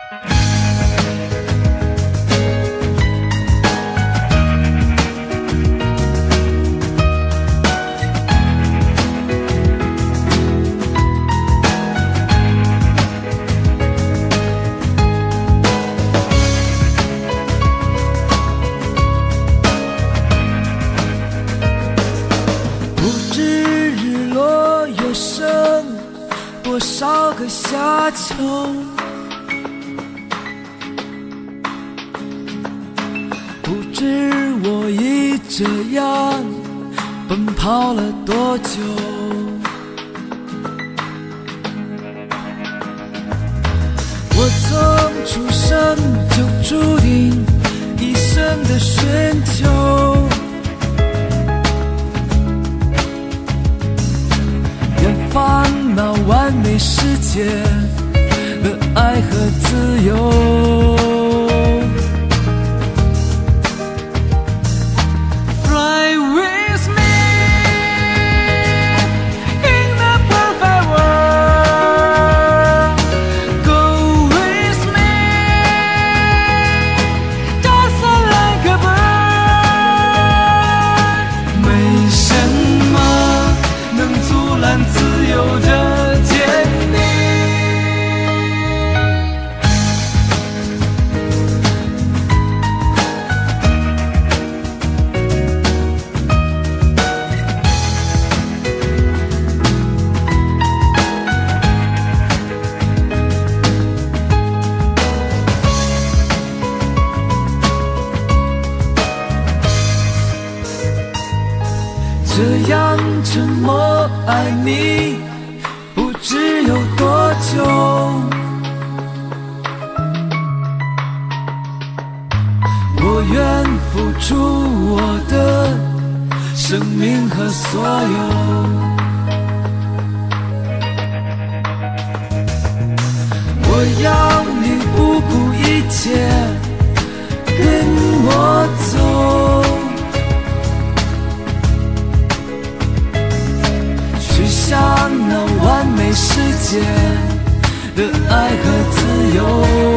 多少个夏秋，不知我已这样奔跑了多久。我从出生就注定一生的寻求，烦恼完美世界的爱和自由。Fly with me in the perfect world. Go with me just like a bird. 没什么能阻拦自由的坚定。这样沉默爱你不知有多久，我愿付出我的生命和所有。我要你不顾一切跟我走，向那完美世界的爱和自由。